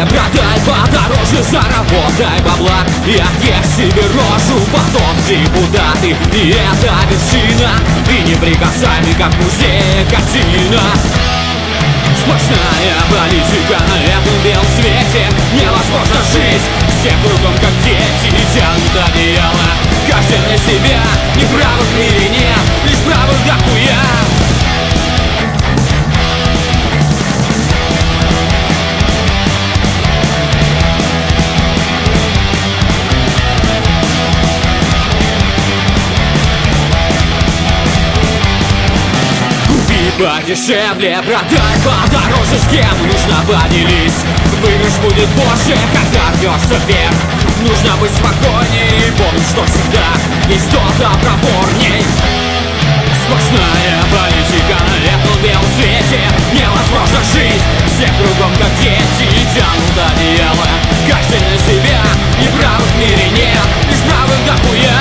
продай подороже, заработай бабла. Я себе рожу, потом депутаты. И это вершина, и неприкасаемый, как музей, картина. Сплошная политика на этом белом свете. Невозможно жить, все кругом как дети тянут одеяло. Каждый на себя, ни правых в мире нет, лишь правых дохуя. Подешевле, продай подороже, с кем нужно поделись. Выигрыш будет позже, когда рвешься вверх. Нужно быть спокойней и помнить, что всегда есть кто-то проворней. Сплошная политика на этом белом свете. Невозможно жить, все кругом как дети тянут одеяло. Каждый на себя, и правых в мире нет, лишь правых дохуя.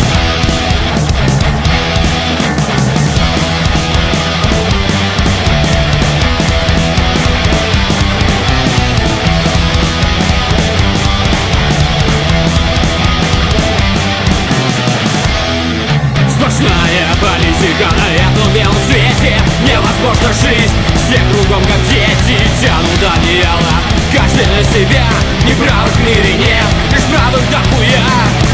Сплошная политика на этом белом свете. Невозможно жить, все кругом как дети тянут одеяло. Каждый на себя, ни правых в мире нет, лишь правых дохуя.